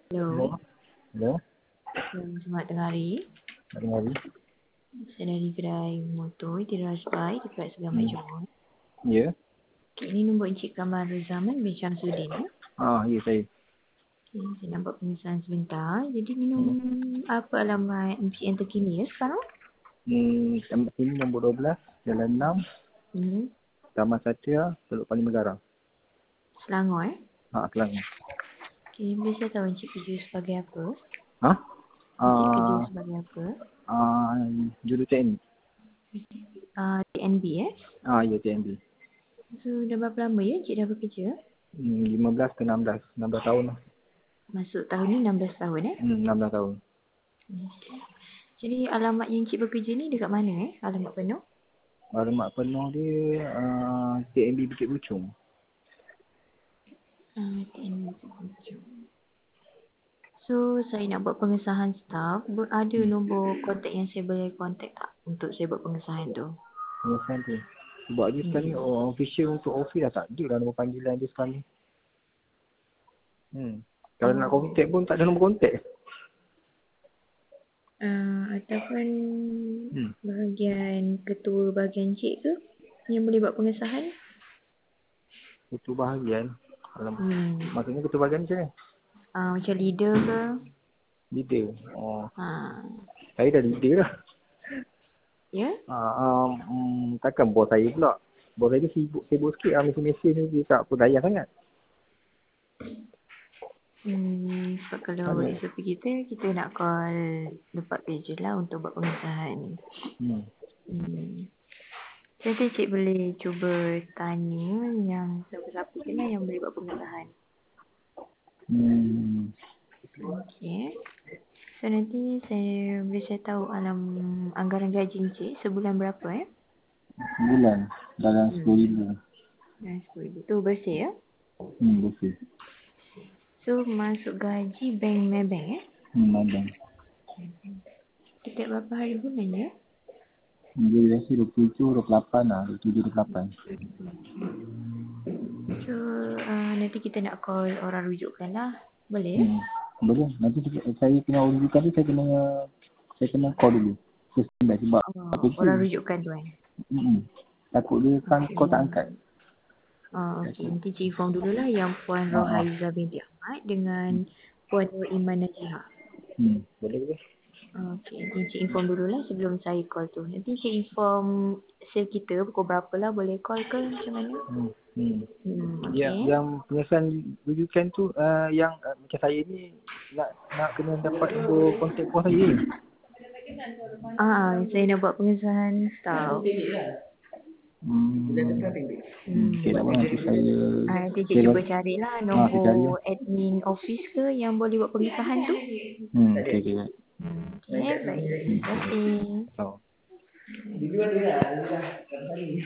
Hello. Hello. Hello. Selamat tengah hari. Hari hari. Saya dari kedai motor Tiras Bike dekat Segamat Johor. Ya. Okay, ini nombor Encik Kamal Zaman bin Syamsuddin ya. Ya saya. Okay, saya nak buat pengesahan sebentar. Jadi minum apa alamat Encik yang terkini ya sekarang? Tempat sini nombor 12, Jalan 6, Taman Satria, Teluk Paling Megara. Selangor Selangor. Okay, boleh saya tahu Encik kerja sebagai apa? Ha? Encik kerja sebagai apa? Juru teknik. TNB Ya TNB. So dah berapa lama ya Encik dah bekerja? 15 ke 16. 16 tahun lah. Masuk tahun ni 16 tahun 16 tahun. Okay. Jadi alamat yang Encik bekerja ni dekat mana alamat penuh? Alamat penuh dia TNB Bukit Puchong. TNB. So, saya nak buat pengesahan staff. Ada nombor kontak yang saya boleh kontak tak untuk saya buat pengesahan tu? Pengesahan tu. Sebab dia sekarang ni official untuk office dah tak ada lah nombor panggilan dia sekarang ni. Kalau nak kontak pun tak ada nombor kontak. Ataupun bahagian ketua bahagian cik ke yang boleh buat pengesahan? Ketua bahagian. Maksudnya ketua bahagian macam mana? Macam leader ke? Leader. Saya dah leader lah. Ya? Takkan bos saya pula. Bos saya sibuk sikit lah. Mesin-mesin ni dia tak berdaya sangat. Sebab kalau SOP kita nak call tempat kerja lah untuk buat pengesahan. Jadi cik boleh cuba tanya yang siapa-siapa je lah yang boleh buat pengesahan. Okay. So nanti saya tahu anggaran gaji cik sebulan berapa Sebulan dalam 10,000. Dalam 10,000 tu bersih ya? Bersih. So masuk gaji bank Maybank Bank. Setiap berapa hari bulan ya? Dia biasa 27, 28 lah. 27, 28. So nanti kita nak call orang rujukan lah. Boleh ya? Boleh. Nanti saya kena rujukan tu saya kena call dulu. Sebab orang rujukan tu takut dia call tak angkat. Okey, nanti cik inform dululah yang Puan Rohaiza binti Ahmad dengan Puan Nur Iman Najihah. Boleh. Okey, nanti cik inform dululah sebelum saya call tu. Nanti cik inform sel kita pukul berapa lah boleh call ke macam mana? Okay. Yang pengesahan rujukan tu yang macam saya ni nak kena dapat nombor kontak puan saya. Saya nak buat pengesahan staff. Okay, nanti saya nanti cik cuba carilah nombor admin office ke yang boleh buat pengesahan tu. Okay. Okay, baik. Terima kasih.